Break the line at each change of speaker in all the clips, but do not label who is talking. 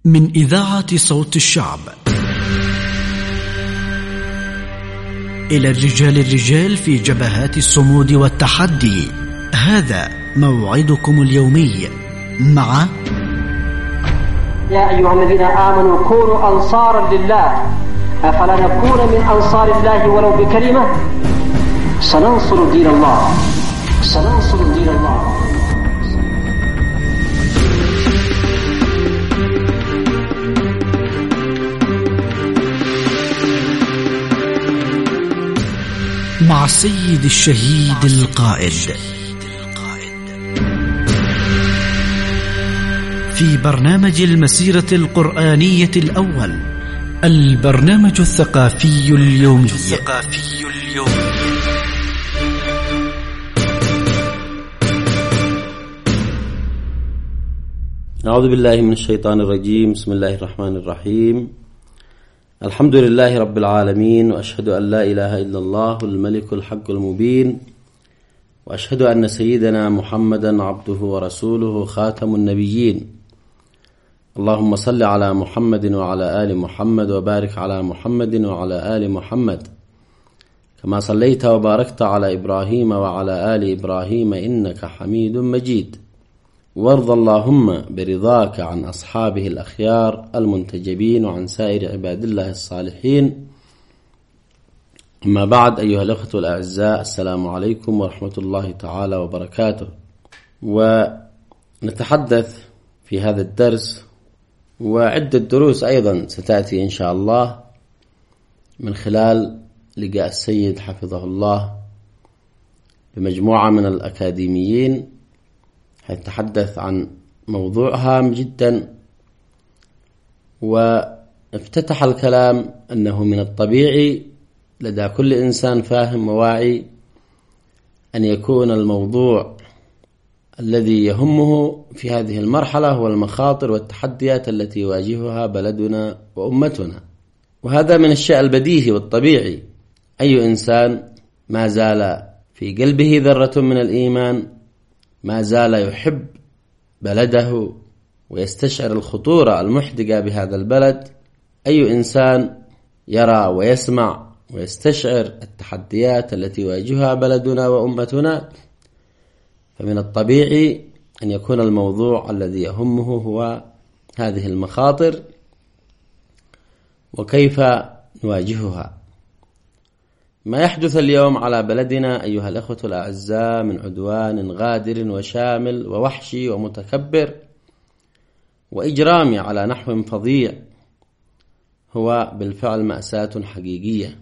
من إذاعة صوت الشعب إلى الرجال في جبهات الصمود والتحدي. هذا موعدكم اليومي مع
يا أيها الذين آمنوا كونوا أنصارا لله أفلا نكون من أنصار الله ولو بكلمة. سننصر دين الله، سننصر دين الله.
مع السيد الشهيد القائد في برنامج المسيرة القرآنية الأول، البرنامج الثقافي اليومي.
أعوذ بالله من الشيطان الرجيم. بسم الله الرحمن الرحيم. الحمد لله رب العالمين، وأشهد أن لا إله إلا الله الملك الحق المبين، وأشهد أن سيدنا محمدا عبده ورسوله خاتم النبيين. اللهم صل على محمد وعلى آل محمد، وبارك على محمد وعلى آل محمد كما صليت وباركت على إبراهيم وعلى آل إبراهيم إنك حميد مجيد. وارض اللهم برضاك عن أصحابه الأخيار المنتجبين وعن سائر عباد الله الصالحين. أما بعد، أيها الأخوة الأعزاء، السلام عليكم ورحمة الله تعالى وبركاته. ونتحدث في هذا الدرس وعدة دروس أيضا ستأتي إن شاء الله من خلال لقاء السيد حفظه الله بمجموعة من الأكاديميين، هيتحدث عن موضوع هام جدا. وافتتح الكلام أنه من الطبيعي لدى كل إنسان فاهم وواعي أن يكون الموضوع الذي يهمه في هذه المرحلة هو المخاطر والتحديات التي يواجهها بلدنا وأمتنا. وهذا من الشيء البديهي والطبيعي. أي إنسان ما زال في قلبه ذرة من الإيمان، ما زال يحب بلده ويستشعر الخطورة المحدقة بهذا البلد، أي إنسان يرى ويسمع ويستشعر التحديات التي يواجهها بلدنا وأمتنا، فمن الطبيعي أن يكون الموضوع الذي يهمه هو هذه المخاطر وكيف نواجهها. ما يحدث اليوم على بلدنا أيها الأخوة الأعزاء من عدوان غادر وشامل ووحشي ومتكبر وإجرامي على نحو فظيع هو بالفعل مأساة حقيقية.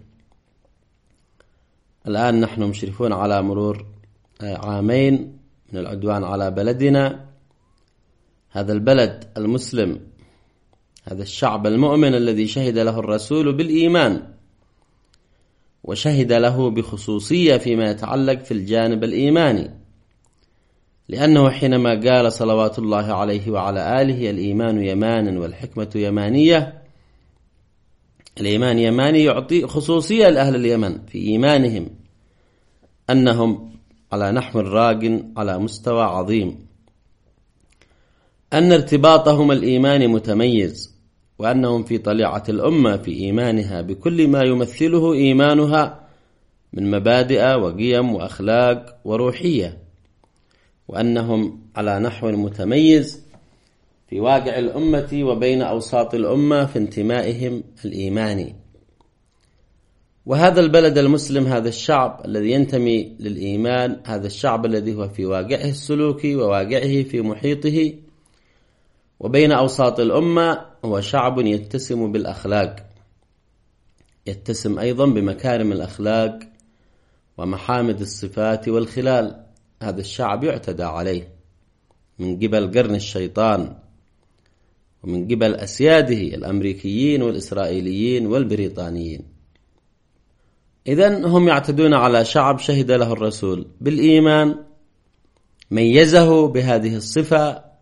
الآن نحن مشرفون على مرور عامين من العدوان على بلدنا، هذا البلد المسلم، هذا الشعب المؤمن الذي شهد له الرسول بالإيمان، وشهد له بخصوصية فيما يتعلق في الجانب الإيماني، لأنه حينما قال صلوات الله عليه وعلى آله الإيمان يمان والحكمة يمانية، الإيمان يماني يعطي خصوصية لأهل اليمن في إيمانهم أنهم على نحو راق على مستوى عظيم، أن ارتباطهم الإيماني متميز، وأنهم في طليعة الأمة في إيمانها بكل ما يمثله إيمانها من مبادئ وقيم وأخلاق وروحية، وأنهم على نحو متميز في واقع الأمة وبين أوساط الأمة في انتمائهم الإيماني. وهذا البلد المسلم، هذا الشعب الذي ينتمي للإيمان، هذا الشعب الذي هو في واقعه السلوكي وواقعه في محيطه وبين أوساط الأمة، هو شعب يتسم بالأخلاق، يتسم أيضا بمكارم الأخلاق ومحامد الصفات والخلال. هذا الشعب يعتدى عليه من قبل قرن الشيطان ومن قبل أسياده الأمريكيين والإسرائيليين والبريطانيين. إذن هم يعتدون على شعب شهد له الرسول بالإيمان، ميزه بهذه الصفة،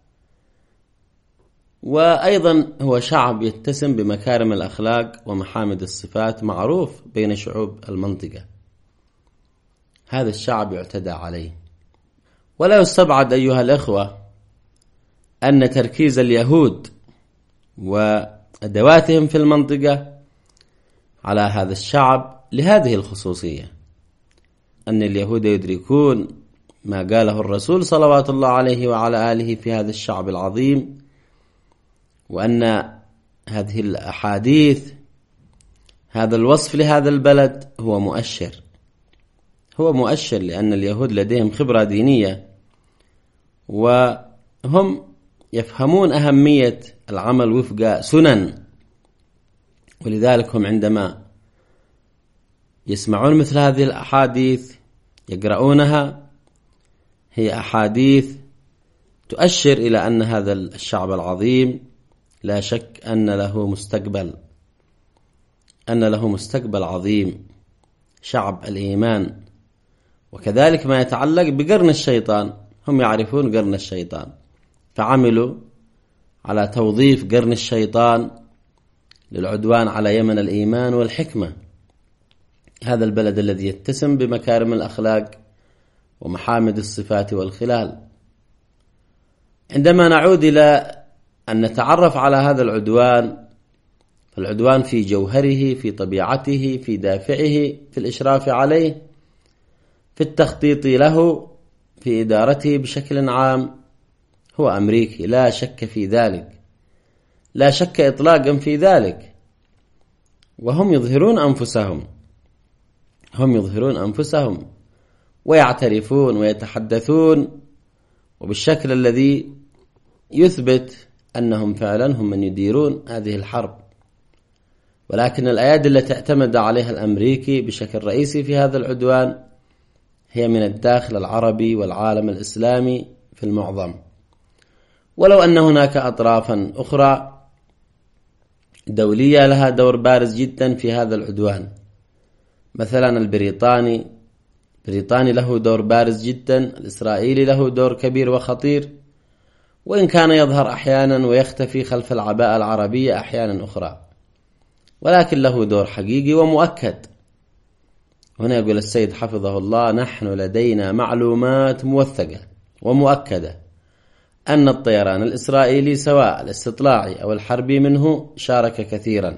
وأيضا هو شعب يتسم بمكارم الأخلاق ومحامد الصفات، معروف بين شعوب المنطقة. هذا الشعب يعتدى عليه. ولا يستبعد أيها الأخوة أن تركيز اليهود وأدواتهم في المنطقة على هذا الشعب لهذه الخصوصية، أن اليهود يدركون ما قاله الرسول صلوات الله عليه وعلى آله في هذا الشعب العظيم، وأن هذه الأحاديث هذا الوصف لهذا البلد هو مؤشر لأن اليهود لديهم خبرة دينية، وهم يفهمون أهمية العمل وفق سنن، ولذلك هم عندما يسمعون مثل هذه الأحاديث يقرؤونها، هي أحاديث تؤشر إلى أن هذا الشعب العظيم لا شك أن له مستقبل عظيم، شعب الإيمان. وكذلك ما يتعلق بقرن الشيطان، هم يعرفون قرن الشيطان، فعملوا على توظيف قرن الشيطان للعدوان على يمن الإيمان والحكمة، هذا البلد الذي يتسم بمكارم الأخلاق ومحامد الصفات والخلال. عندما نعود إلى أن نتعرف على هذا العدوان، فالعدوان في جوهره، في طبيعته، في دافعه، في الإشراف عليه، في التخطيط له، في إدارته بشكل عام، هو أمريكي، لا شك في ذلك، لا شك إطلاقا في ذلك. وهم يظهرون أنفسهم ويعترفون ويتحدثون وبالشكل الذي يثبت أنهم فعلا هم من يديرون هذه الحرب. ولكن الأيادي التي اعتمد عليها الأمريكي بشكل رئيسي في هذا العدوان هي من الداخل العربي والعالم الإسلامي في المعظم، ولو أن هناك أطرافا أخرى دولية لها دور بارز جدا في هذا العدوان. مثلا البريطاني له دور بارز جدا، الإسرائيلي له دور كبير وخطير، وإن كان يظهر أحيانا ويختفي خلف العباءة العربية أحيانا أخرى، ولكن له دور حقيقي ومؤكد. هنا يقول السيد حفظه الله: نحن لدينا معلومات موثقة ومؤكدة أن الطيران الإسرائيلي سواء الاستطلاعي أو الحربي منه شارك كثيرا،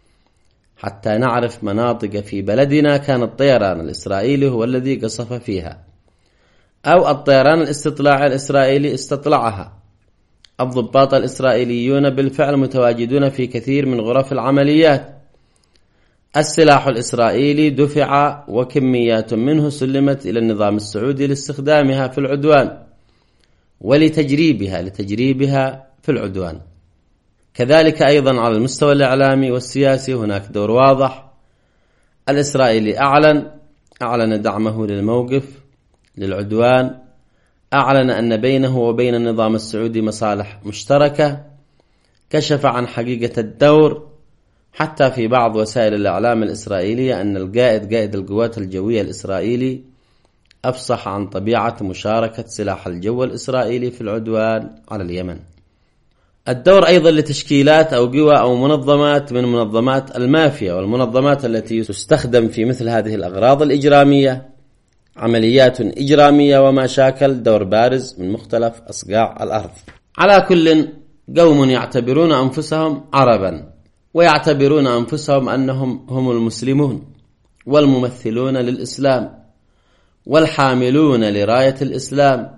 حتى نعرف مناطق في بلدنا كان الطيران الإسرائيلي هو الذي قصف فيها، أو الطيران الاستطلاعي الإسرائيلي استطلعها. الضباط الإسرائيليون بالفعل متواجدون في كثير من غرف العمليات. السلاح الإسرائيلي دفع وكميات منه سلمت إلى النظام السعودي لاستخدامها في العدوان ولتجريبها في العدوان. كذلك أيضا على المستوى الإعلامي والسياسي هناك دور واضح. الإسرائيلي أعلن دعمه للموقف للعدوان، أعلن أن بينه وبين النظام السعودي مصالح مشتركة، كشف عن حقيقة الدور، حتى في بعض وسائل الإعلام الإسرائيلية أن قائد القوات الجوية الإسرائيلي أفصح عن طبيعة مشاركة سلاح الجو الإسرائيلي في العدوان على اليمن. الدور أيضا لتشكيلات أو قوى أو منظمات من منظمات المافيا والمنظمات التي تستخدم في مثل هذه الأغراض الإجرامية، عمليات إجرامية وما شاكل، دور بارز من مختلف أصقاع الأرض. على كل، قوم يعتبرون أنفسهم عربا ويعتبرون أنفسهم أنهم هم المسلمون والممثلون للإسلام والحاملون لراية الإسلام،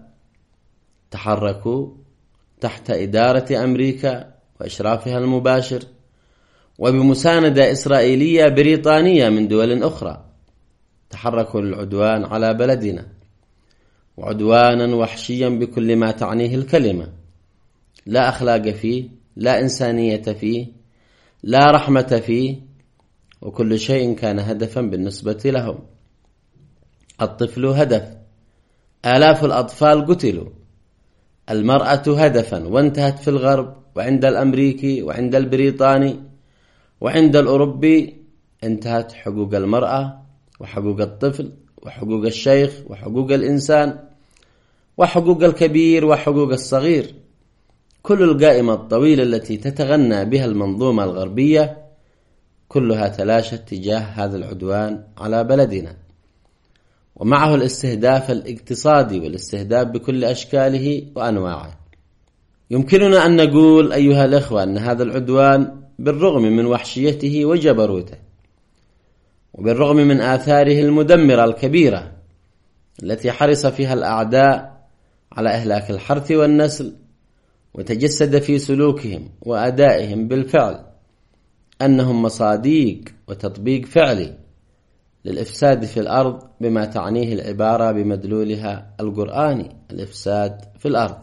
تحركوا تحت إدارة أمريكا وإشرافها المباشر وبمساندة إسرائيلية بريطانية من دول أخرى، تحركوا للعدوان على بلدنا، وعدوانا وحشيا بكل ما تعنيه الكلمة، لا أخلاق فيه، لا إنسانية فيه، لا رحمة فيه، وكل شيء كان هدفا بالنسبة لهم. الطفل هدف، آلاف الأطفال قتلوا، المرأة هدفا، وانتهت في الغرب وعند الأمريكي وعند البريطاني وعند الأوروبي انتهت حقوق المرأة وحقوق الطفل وحقوق الشيخ وحقوق الإنسان وحقوق الكبير وحقوق الصغير. كل القائمة الطويلة التي تتغنى بها المنظومة الغربية كلها تلاشت تجاه هذا العدوان على بلدنا، ومعه الاستهداف الاقتصادي والاستهداف بكل أشكاله وأنواعه. يمكننا أن نقول أيها الأخوة أن هذا العدوان بالرغم من وحشيته وجبروته وبالرغم من آثاره المدمرة الكبيرة التي حرص فيها الأعداء على إهلاك الحرث والنسل وتجسد في سلوكهم وأدائهم بالفعل أنهم مصاديق وتطبيق فعلي للإفساد في الأرض بما تعنيه العبارة بمدلولها القرآني: الإفساد في الأرض،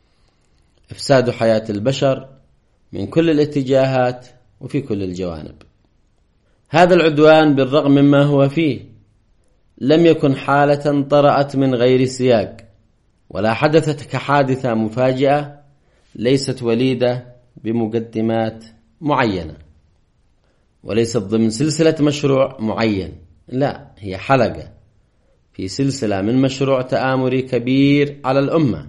إفساد حياة البشر من كل الاتجاهات وفي كل الجوانب. هذا العدوان بالرغم مما هو فيه لم يكن حالة طرأت من غير سياق، ولا حدثت كحادثة مفاجئة ليست وليدة بمقدمات معينة، وليست ضمن سلسلة مشروع معين، لا، هي حلقة في سلسلة من مشروع تآمري كبير على الأمة،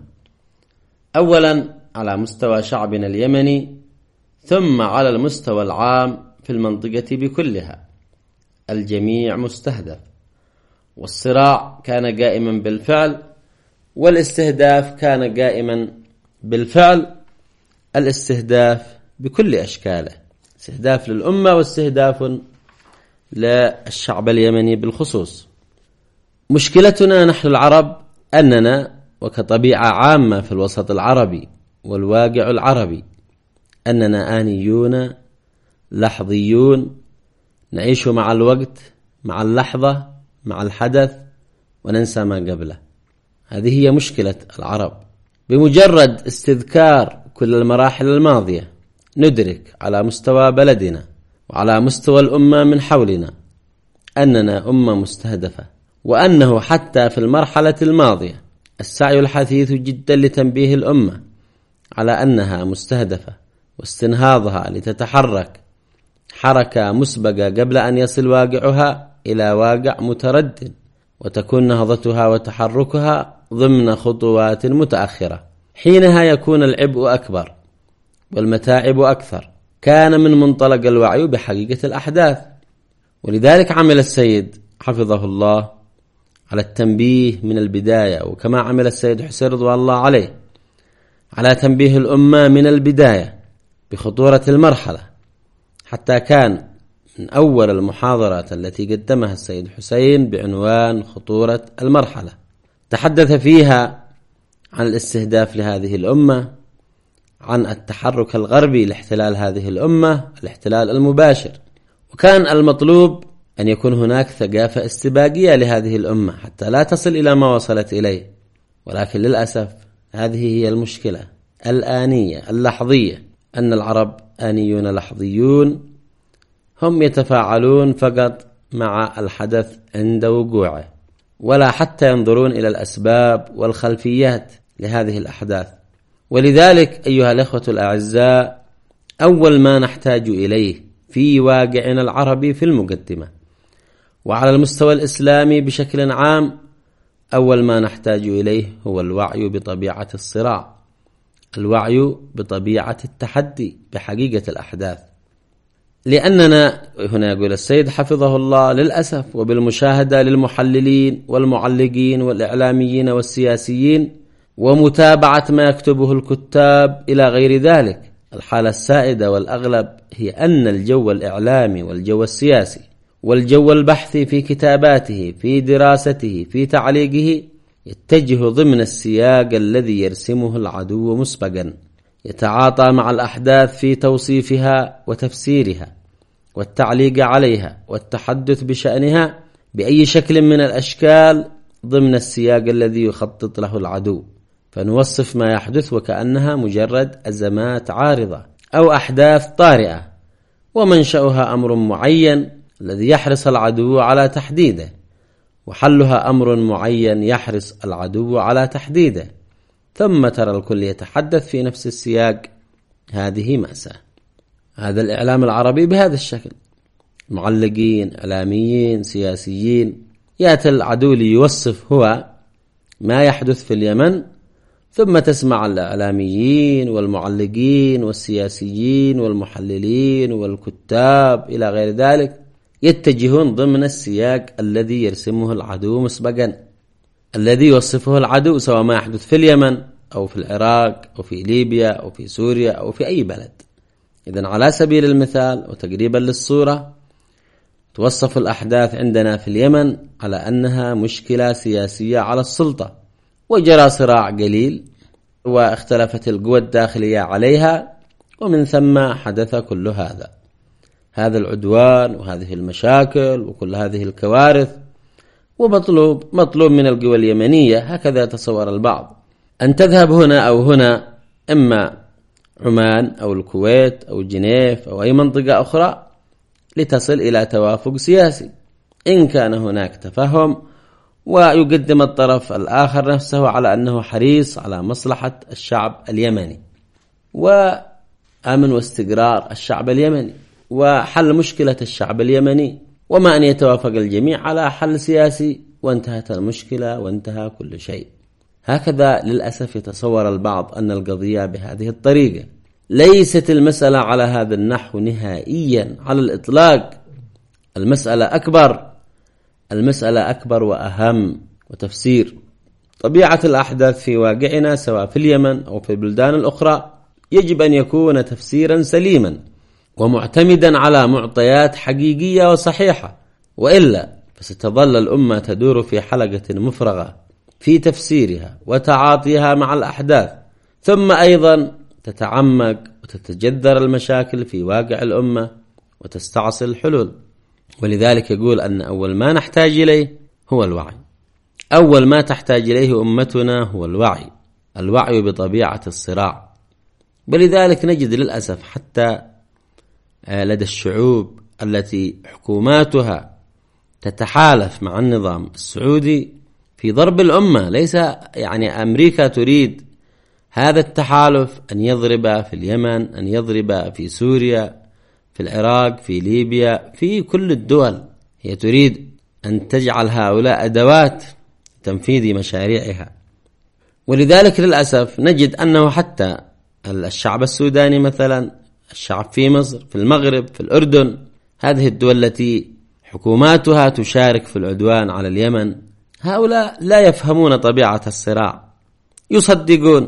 أولا على مستوى شعبنا اليمني، ثم على المستوى العام في المنطقة بكلها. الجميع مستهدف، والصراع كان قائما بالفعل، والاستهداف كان قائما بالفعل، الاستهداف بكل أشكاله، استهداف للأمة واستهداف للشعب اليمني بالخصوص. مشكلتنا نحن العرب أننا، وكطبيعة عامة في الوسط العربي والواقع العربي، أننا آنيون لحظيون، نعيش مع الوقت، مع اللحظة، مع الحدث، وننسى ما قبله. هذه هي مشكلة العرب. بمجرد استذكار كل المراحل الماضية ندرك على مستوى بلدنا وعلى مستوى الأمة من حولنا أننا أمة مستهدفة، وأنه حتى في المرحلة الماضية السعي الحثيث جدا لتنبيه الأمة على أنها مستهدفة واستنهاضها لتتحرك حركة مسبقة قبل أن يصل واقعها إلى واقع متردد، وتكون نهضتها وتحركها ضمن خطوات متأخرة. حينها يكون العبء أكبر والمتاعب أكثر. كان من منطلق الوعي بحقيقة الأحداث، ولذلك عمل السيد حفظه الله على التنبيه من البداية، وكما عمل السيد حسين رضوان الله عليه على تنبيه الأمة من البداية بخطورة المرحلة، حتى كان من أول المحاضرات التي قدمها السيد حسين بعنوان خطورة المرحلة تحدث فيها عن الاستهداف لهذه الأمة، عن التحرك الغربي لاحتلال هذه الأمة، الاحتلال المباشر، وكان المطلوب أن يكون هناك ثقافة استباقية لهذه الأمة حتى لا تصل إلى ما وصلت إليه. ولكن للأسف هذه هي المشكلة الآنية اللحظية، أن العرب آنيون لحظيون، هم يتفاعلون فقط مع الحدث عند وقوعه، ولا حتى ينظرون إلى الأسباب والخلفيات لهذه الأحداث. ولذلك أيها الأخوة الأعزاء، أول ما نحتاج إليه في واقعنا العربي في المقدمة وعلى المستوى الإسلامي بشكل عام، أول ما نحتاج إليه هو الوعي بطبيعة الصراع، الوعي بطبيعة التحدي بحقيقة الأحداث. لأننا هنا يقول السيد حفظه الله للأسف وبالمشاهدة للمحللين والمعلقين والإعلاميين والسياسيين ومتابعة ما يكتبه الكتاب إلى غير ذلك، الحالة السائدة والأغلب هي أن الجو الإعلامي والجو السياسي والجو البحثي في كتاباته، في دراسته، في تعليقه، يتجه ضمن السياق الذي يرسمه العدو مسبقا، يتعاطى مع الأحداث في توصيفها وتفسيرها والتعليق عليها والتحدث بشأنها بأي شكل من الأشكال ضمن السياق الذي يخطط له العدو، فنوصف ما يحدث وكأنها مجرد أزمات عارضة أو أحداث طارئة، ومنشأها أمر معين الذي يحرص العدو على تحديده، وحلها أمر معين يحرص العدو على تحديده، ثم ترى الكل يتحدث في نفس السياق. هذه مأساة. هذا الإعلام العربي بهذا الشكل، معلقين، إعلاميين، سياسيين، يأتي العدو ليوصف هو ما يحدث في اليمن، ثم تسمع الإعلاميين والمعلقين والسياسيين والمحللين والكتاب إلى غير ذلك يتجهون ضمن السياق الذي يرسمه العدو مسبقا، الذي يوصفه العدو، سواء ما يحدث في اليمن أو في العراق أو في ليبيا أو في سوريا أو في أي بلد. إذن على سبيل المثال وتقريبا للصورة، توصف الأحداث عندنا في اليمن على أنها مشكلة سياسية على السلطة، وجرى صراع قليل واختلفت القوى الداخلية عليها، ومن ثم حدث كل هذا العدوان وهذه المشاكل وكل هذه الكوارث. ومطلوب من القوى اليمنية، هكذا يتصور البعض، أن تذهب هنا أو هنا، إما عمان أو الكويت أو جنيف أو أي منطقة أخرى، لتصل إلى توافق سياسي إن كان هناك تفهم، ويقدم الطرف الآخر نفسه على أنه حريص على مصلحة الشعب اليمني وأمن واستقرار الشعب اليمني وحل مشكلة الشعب اليمني، وما أن يتوافق الجميع على حل سياسي وانتهت المشكلة وانتهى كل شيء. هكذا للأسف يتصور البعض أن القضية بهذه الطريقة. ليست المسألة على هذا النحو نهائيا على الإطلاق. المسألة أكبر وأهم، وتفسير طبيعة الأحداث في واقعنا سواء في اليمن أو في البلدان الأخرى يجب أن يكون تفسيرا سليما ومعتمدا على معطيات حقيقية وصحيحة، وإلا فستظل الأمة تدور في حلقة مفرغة في تفسيرها وتعاطيها مع الأحداث، ثم أيضا تتعمق وتتجذر المشاكل في واقع الأمة وتستعصي الحلول. ولذلك يقول أن أول ما نحتاج إليه هو الوعي. أول ما تحتاج إليه أمتنا هو الوعي بطبيعة الصراع. ولذلك نجد للأسف حتى لدى الشعوب التي حكوماتها تتحالف مع النظام السعودي في ضرب الأمة، ليس يعني أمريكا تريد هذا التحالف أن يضرب في اليمن، أن يضرب في سوريا، في العراق، في ليبيا، في كل الدول. هي تريد أن تجعل هؤلاء أدوات تنفيذ مشاريعها. ولذلك للأسف نجد أنه حتى الشعب السوداني مثلا، الشعب في مصر، في المغرب، في الأردن، هذه الدول التي حكوماتها تشارك في العدوان على اليمن، هؤلاء لا يفهمون طبيعة الصراع، يصدقون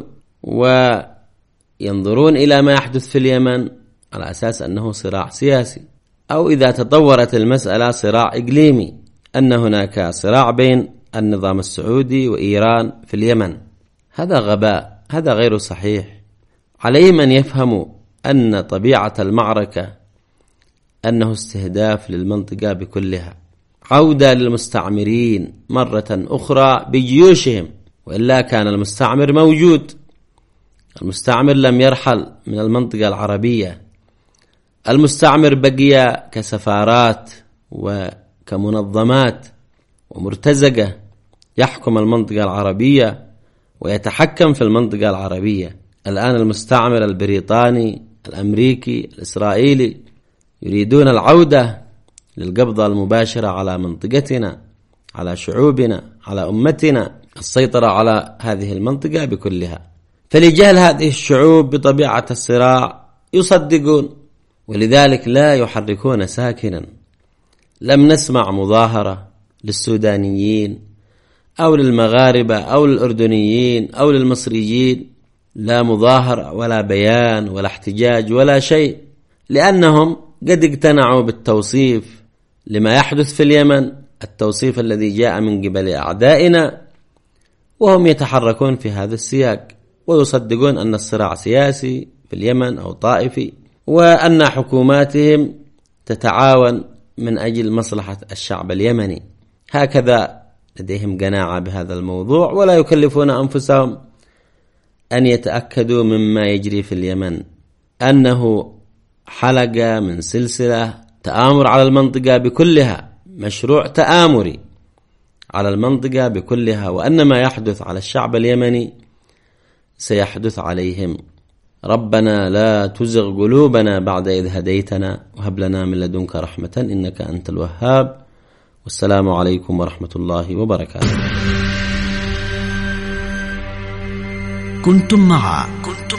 وينظرون إلى ما يحدث في اليمن على أساس أنه صراع سياسي، أو إذا تطورت المسألة صراع إقليمي، أن هناك صراع بين النظام السعودي وإيران في اليمن. هذا غباء، هذا غير صحيح. عليهم أن يفهموا أن طبيعة المعركة أنه استهداف للمنطقة بكلها، عودة للمستعمرين مرة أخرى بجيوشهم، وإلا كان المستعمر موجود. المستعمر لم يرحل من المنطقة العربية، المستعمر بقي كسفارات وكمنظمات ومرتزقة يحكم المنطقة العربية ويتحكم في المنطقة العربية. الآن المستعمر البريطاني، الأمريكي، الإسرائيلي يريدون العودة للقبضة المباشرة على منطقتنا، على شعوبنا، على أمتنا، السيطرة على هذه المنطقة بكلها. فلجهل هذه الشعوب بطبيعة الصراع يصدقون، ولذلك لا يحركون ساكنا. لم نسمع مظاهرة للسودانيين أو للمغاربة أو للأردنيين أو للمصريين، لا مظاهرة ولا بيان ولا احتجاج ولا شيء، لأنهم قد اقتنعوا بالتوصيف لما يحدث في اليمن، التوصيف الذي جاء من قبل أعدائنا، وهم يتحركون في هذا السياق ويصدقون أن الصراع سياسي في اليمن أو طائفي، وأن حكوماتهم تتعاون من أجل مصلحة الشعب اليمني. هكذا لديهم قناعة بهذا الموضوع، ولا يكلفون أنفسهم أن يتأكدوا مما يجري في اليمن، أنه حلقة من سلسلة تآمر على المنطقة بكلها، مشروع تآمري على المنطقة بكلها، وأن ما يحدث على الشعب اليمني سيحدث عليهم. ربنا لا تزغ قلوبنا بعد إذ هديتنا وهب لنا من لدنك رحمة إنك أنت الوهاب. والسلام عليكم ورحمة الله وبركاته.
كنتم مع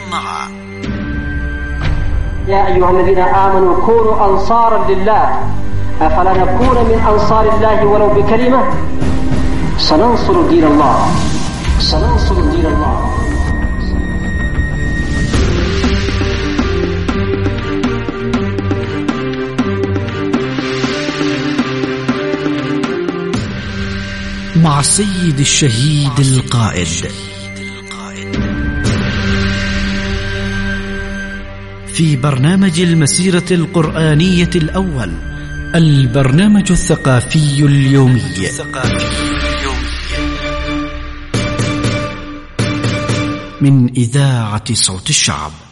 يا أيها الذين آمنوا كونوا أنصارا لله أفلا نكون من أنصار الله ولو بكلمة. سننصر دين الله.
مع السيد الشهيد القائد. في برنامج المسيرة القرآنية الأول، البرنامج الثقافي اليومي، من إذاعة صوت الشعب.